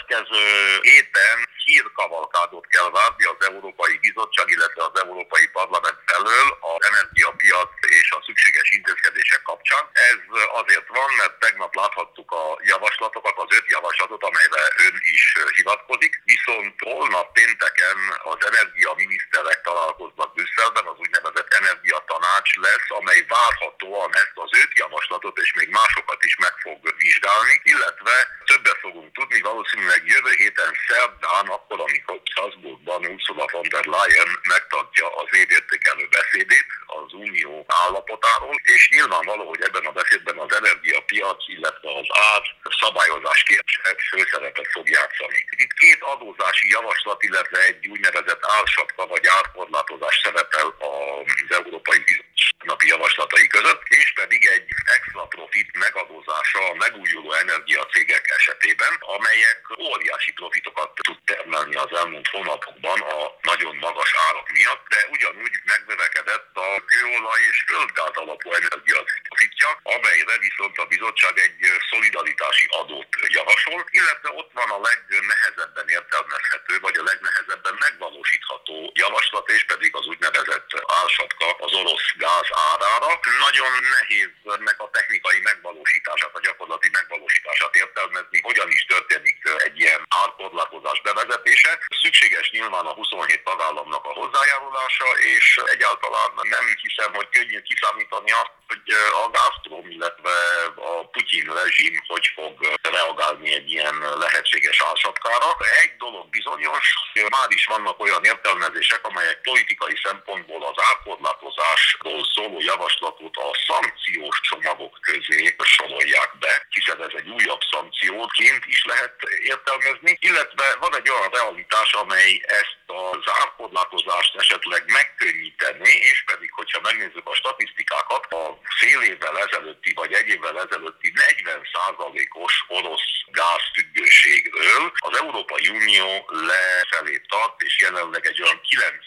következő héten hírkavalkádot kell várni az Európai Bizottság, illetve az Európai Parlament felől az energiapiac és a szükséges intézkedések kapcsán. Ez azért van, mert tegnap láthattuk a javaslatokat, az 5 javaslatot, amelyre ön is hivatkozik, viszont holnap pénteken az energiaminiszterek találkoznak Brüsszelben, az úgynevezett energiatanács lesz, amely várhatóan ezt az 5 javaslatot és még másokat is meg fog vizsgálni, illetve többet fogunk tudni valószínűleg jövő héten szerdán, akkor, amikor Strasbourgban Ursula von der Leyen megtartja az évértékelő beszédét az unió állapotáról, és nyilvánvaló, hogy ebben a beszédben az energiapiac, illetve az ár szabályozás kérdése főszerepet fog játszani. Itt 2 adózási javaslat, illetve egy úgynevezett ársapka vagy árkorlátozás szerepel az Európai Bizottság javaslatai között, és pedig egy extra profit megadózása a megújuló energiacégek esetében, amelyek óriási profitokat tud termelni az elmúlt hónapokban a nagyon magas árak miatt, de ugyanúgy megnövekedett a kőolaj és földgáz alapú energia profitja, amelyre viszont a bizottság egy szolidaritási adót javasol, illetve ott van a legnehezebben értelmezhető, vagy a legnehezebben megvalósítható javaslat, és pedig az úgynevezett ársapka az orosz gáz árára. Nagyon nehéz ennek a technikai megvalósítását, a gyakorlati megvalósítását értelmezni, hogyan is történik egy ilyen árkorlátozás bevezetése. Szükséges nyilván a 27 tagállamnak a hozzájárulása, és egyáltalán nem hiszem, hogy könnyű kiszámítani azt, hogy a Gazprom, illetve a Putyin rezsim hogy fog reagálni egy ilyen lehetséges ársapkára. Egy dolog bizonyos, már is vannak olyan értelmezések, amelyek politikai szempontból az árkorlátozásról szóló javaslatot a szankciós csomagok közé sorolják be, hiszen ez egy újabb szankcióként is lehet értelmezni, illetve van egy olyan realitás, amely ezt az árkorlátozást esetleg megkönnyíteni, és pedig, hogyha megnézzük a statisztikákat, a fél évvel ezelőtti vagy egy évvel ezelőtti 40%-os orosz gázfüggőségről az Európai Unió lefelé tart, és jelenleg egy olyan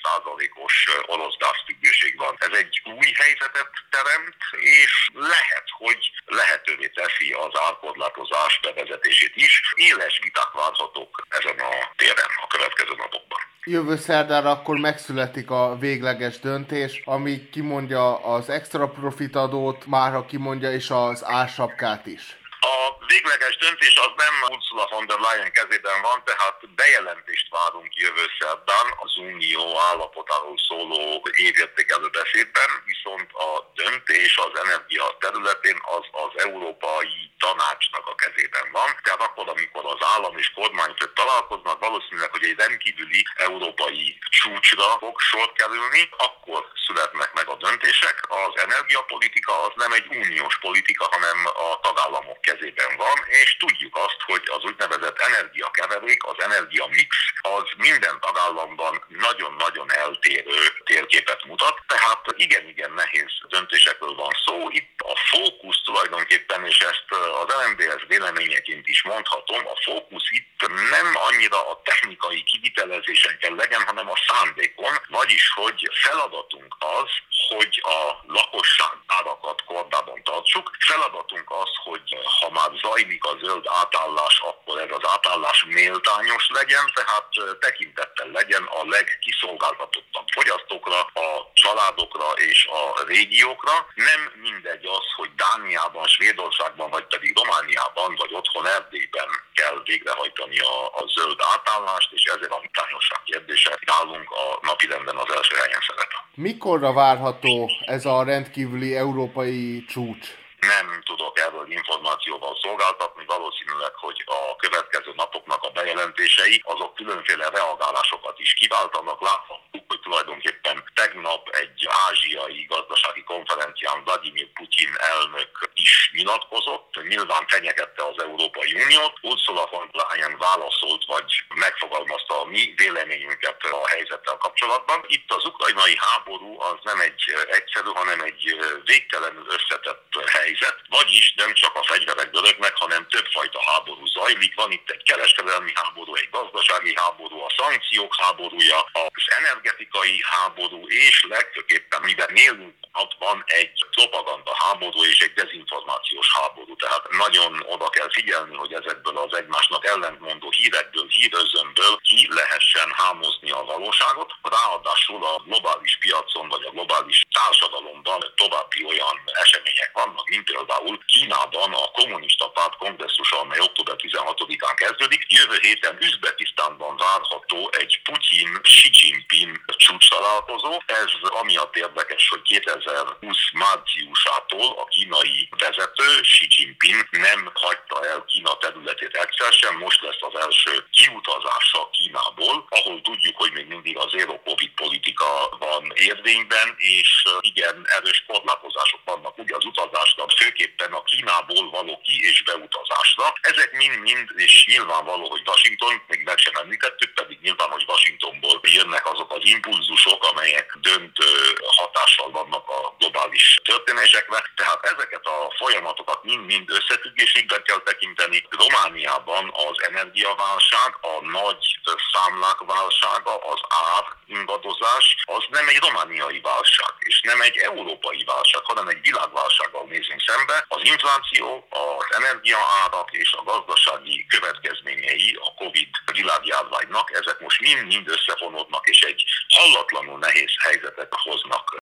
9%-os orosz gázfüggőség van. Ez egy új helyzetet teremt, és lehet, hogy lehetővé teszi az árkorlátozás bevezetését is. Éles viták várhatók ezen a téren a következő napokban. Jövő szerdára akkor megszületik a végleges döntés, ami kimondja az extra profit adót, mára kimondja is az ársapkát is. A végleges döntés az nem Ursula von der Leyen kezében van, tehát bejelentést várunk jövő szerdán az unió állapotáról szóló évértékelő beszédben, viszont a döntés az energia területén az Európai Tanácsnak a kezében van. Tehát akkor, amikor az állam és kormányfők találkoznak, valószínűleg, hogy egy rendkívüli európai csúcsra fog sor kerülni, akkor születnek meg a döntések. Az energiapolitika az nem egy uniós politika, hanem a tagállamok kezében van, és tudjuk azt, hogy az úgynevezett energiakeverék, az energiamix az minden tagállamban nagyon-nagyon eltérő térképet mutat, tehát igen nehéz döntésekről van szó. Itt a fókusz tulajdonképpen, és ezt az LMDS véleményeként is mondhatom, a fókusz itt nem annyira a technikai kivitelezésen kell legyen, hanem a szándékon, vagyis hogy feladatunk az, hogy a lakosság árakat kordában tartsuk. Feladatunk az, hogy ha már zajlik a zöld átállás, akkor ez az átállás méltányos legyen, tehát tekintettel legyen a legkiszolgáltatottabb fogyasztókra, a családokra és a régiókra. Nem mindegy az, hogy Dániában, Svédországban, vagy pedig Romániában, vagy otthon Erdélyben kell végrehajtani a zöld átállást, és ezért a méltányosság kérdése nálunk a napirenden az első helyen szerepel. Mikorra várható ez a rendkívüli európai csúcs? Nem tudok erről információval szolgáltatni, valószínűleg, hogy a következő napoknak a bejelentései azok különféle reagálásokat is kiváltanak. Láthatjuk, hogy tulajdonképpen tegnap egy ázsiai gazdasági konferencián Vladimir Putyin elnök is nyilatkozott, nyilván fenyegette az Európai Uniót. Ursula von der Leyen válaszolt, vagy megfogalmazta a mi véleményünket a helyzettel kapcsolatban. Itt az ukrajnai háború az nem egy egyszerű, hanem egy végtelenül összetett helyzet. Vagyis nem csak a fegyverek dörögnek, hanem többfajta háború zajlik. Van itt egy kereskedelmi háború, egy gazdasági háború, a szankciók háborúja, az energetikai háború, és legfőképpen, mivel nélünk van egy propaganda háború és egy dezinformációs háború. Tehát nagyon oda kell figyelni, hogy ezekből az egymásnak ellentmondó hírekből, hírözömből ki lehessen hámozni a valóságot. Ráadásul a globális piacon vagy a globális társadalomban további olyan események vannak, mint például Kínában a kommunista párt kongresszusa, amely október 16-án kezdődik. Jövő héten Üzbegisztánban várható egy Putyin-Xi Jinping csúcstalálkozó. Ez amiatt érdekes, hogy 2020 márciusától a kínai vezető, Xi Jinping nem hagyta el Kína területét egyszer sem. Most lesz az első kiutazása Kínából, ahol tudjuk, hogy még mindig a zero-covid politika van érvényben, és igen erős korlátozások vannak ugye az utazásra, főképpen a Kínából való ki- és beutazásra. Ezek mind-mind, és nyilvánvaló, hogy Washington, még meg sem említettük, pedig nyilván, hogy Washingtonból jönnek azok az impulzusok, amelyek döntő hatással vannak a globális történésekre. Tehát ezeket a folyamatokat mind-mind összefüggésükben kell tekinteni. Romániában az energiaválság, a nagy számlák válsága, az ár ingadozás, az nem egy romániai válság, és nem egy európai válság, hanem egy világválsággal nézünk szembe. Az infláció, az energiaárak és a gazdasági következményei a Covid világjárványnak, ezek most mind-mind összefonódnak, és egy hallatlanul nehéz helyzetet hoznak